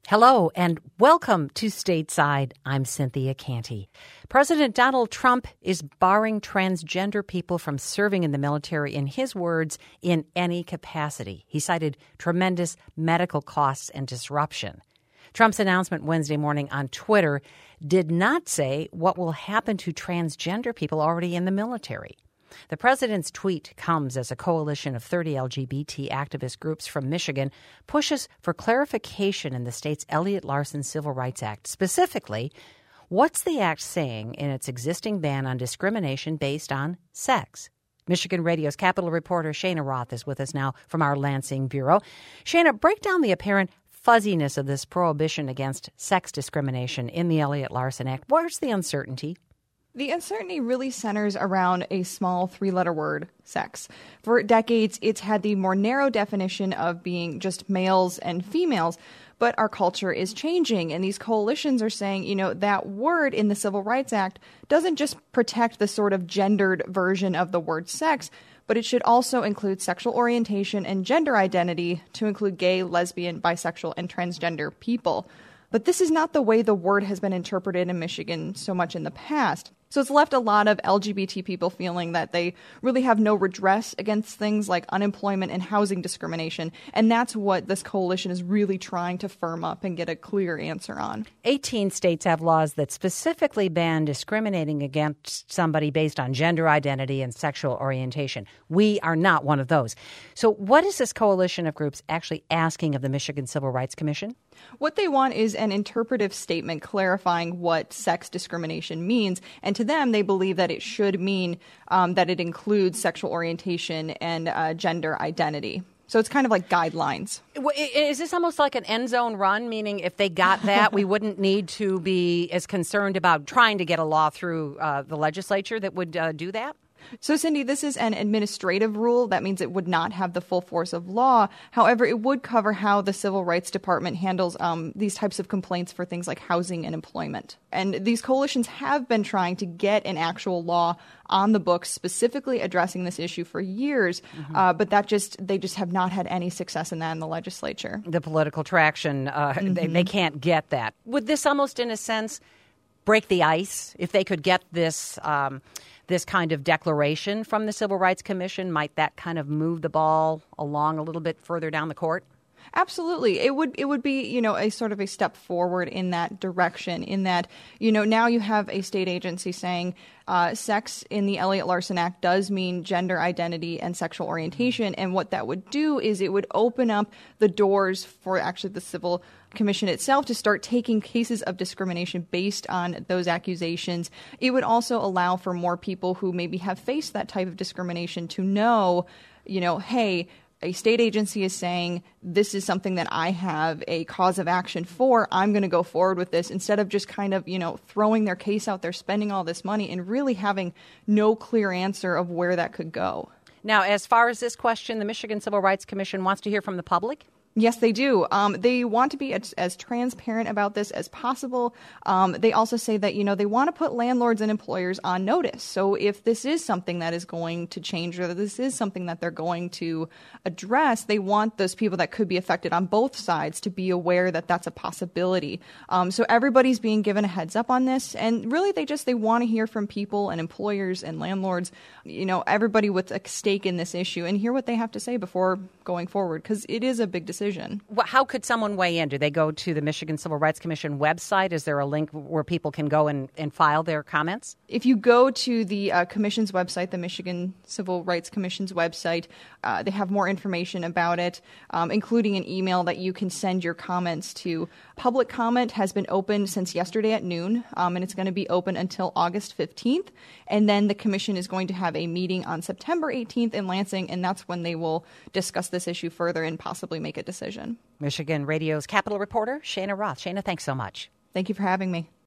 Hello and welcome to Stateside. I'm Cynthia Canty. President Donald Trump is barring transgender people from serving in the military, in his words, in any capacity. He cited tremendous medical costs and disruption. Trump's announcement Wednesday morning on Twitter did not say what will happen to transgender people already in the military. The president's tweet comes as a coalition of 30 LGBT activist groups from Michigan pushes for clarification in the state's Elliott Larson Civil Rights Act. Specifically, what's the act saying in its existing ban on discrimination based on sex? Michigan Radio's Capitol reporter Shana Roth is with us now from our Lansing bureau. Shana, break down the apparent fuzziness of this prohibition against sex discrimination in the Elliott Larson Act. Where's the uncertainty? The uncertainty really centers around a small three-letter word, sex. For decades, it's had the more narrow definition of being just males and females, but our culture is changing, and these coalitions are saying, that word in the Civil Rights Act doesn't just protect the sort of gendered version of the word sex, but it should also include sexual orientation and gender identity to include gay, lesbian, bisexual, and transgender people. But this is not the way the word has been interpreted in Michigan so much in the past. So it's left a lot of LGBT people feeling that they really have no redress against things like unemployment and housing discrimination. And that's what this coalition is really trying to firm up and get a clear answer on. 18 states have laws that specifically ban discriminating against somebody based on gender identity and sexual orientation. We are not one of those. So what is this coalition of groups actually asking of the Michigan Civil Rights Commission? What they want is an interpretive statement clarifying what sex discrimination means. And to them, they believe that it should mean that it includes sexual orientation and gender identity. So it's kind of like guidelines. Is this almost like an end zone run, meaning if they got that, we wouldn't need to be as concerned about trying to get a law through the legislature that would do that? So, Cindy, this is an administrative rule. That means it would not have the full force of law. However, it would cover how the Civil Rights Department handles these types of complaints for things like housing and employment. And these coalitions have been trying to get an actual law on the books specifically addressing this issue for years, but they just have not had any success in that in the legislature. The political traction, they can't get that. Would this almost, in a sense, break the ice if they could get this kind of declaration from the Civil Rights Commission? Might that kind of move the ball along a little bit further down the court? Absolutely. It would be, a sort of a step forward in that direction, in that, now you have a state agency saying sex in the Elliott Larson Act does mean gender identity and sexual orientation. And what that would do is it would open up the doors for actually the Civil Commission itself to start taking cases of discrimination based on those accusations. It would also allow for more people who maybe have faced that type of discrimination to know, hey, a state agency is saying this is something that I have a cause of action for. I'm going to go forward with this, instead of just kind of, throwing their case out there, spending all this money and really having no clear answer of where that could go. Now, as far as this question, the Michigan Civil Rights Commission wants to hear from the public? Yes, they do. They want to be as transparent about this as possible. They also say that, they want to put landlords and employers on notice. So if this is something that is going to change, or this is something that they're going to address, they want those people that could be affected on both sides to be aware that that's a possibility. So everybody's being given a heads up on this. And really, they want to hear from people and employers and landlords, everybody with a stake in this issue, and hear what they have to say before going forward, because it is a big decision. Well, how could someone weigh in? Do they go to the Michigan Civil Rights Commission website? Is there a link where people can go and file their comments? If you go to the commission's website, the Michigan Civil Rights Commission's website, they have more information about it, including an email that you can send your comments to. Public comment has been open since yesterday at noon, and it's going to be open until August 15th. And then the commission is going to have a meeting on September 18th in Lansing, and that's when they will discuss this issue further and possibly make a decision. Michigan Radio's Capitol reporter, Shana Roth. Shana, thanks so much. Thank you for having me.